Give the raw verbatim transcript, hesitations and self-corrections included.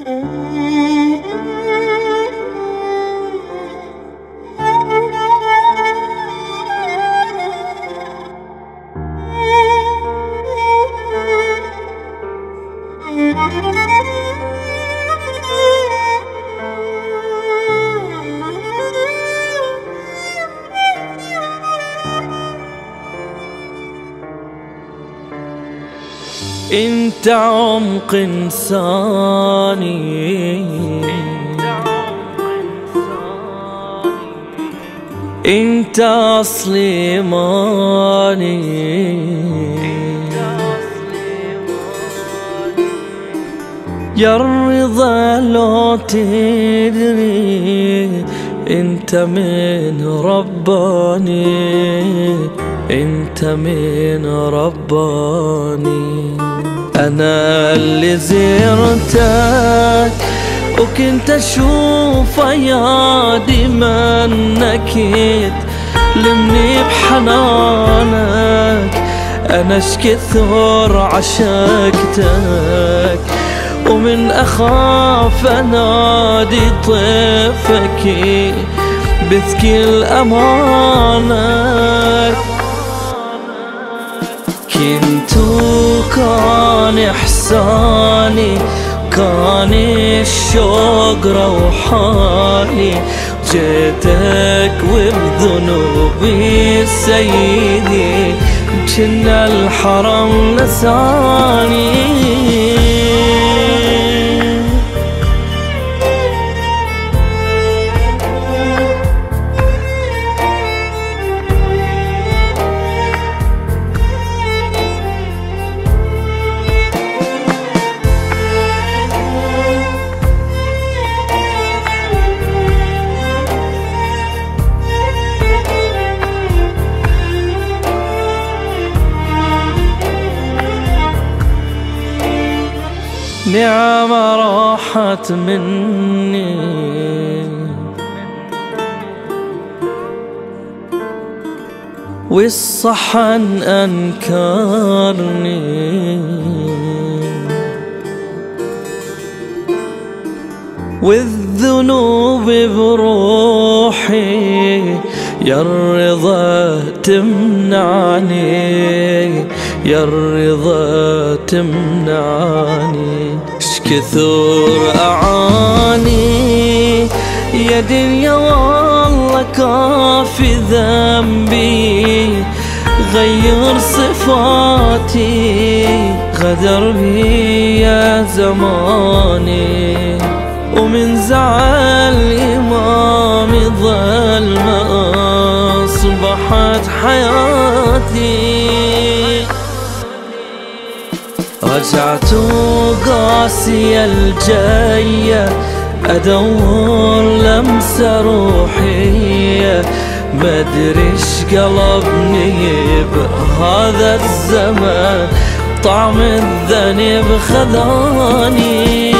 انت عمق انساني، انت اصل ايماني، يا الرضا لو تدري انت من رباني، انت من رباني. انا اللي زرتك وكنت اشوف ايادي منك لمني بحنانك. انا شكثر عشقتك ومن اخاف انادي طيفك بذكي الامانك. كنتو كان احساني، كان الشوق روحاني، جيتك وبذنوبي سيدي جنا الحرم نساني. نعمة راحت مني والصحن أنكرني، والذنوب بروحي يا الرضا تمنعني، يا الرضا تمنعني. شكثر أعاني يا دنيا والله كافي ذنبي، غير صفاتي غدر بي يا زماني. ومن زعل إمامي ظلمة أصبحت حياتي. رجعت قاسية الجاية أدور لمسة روحية، مدري ايش قلبني بهذا الزمن، طعم الذنب خذاني.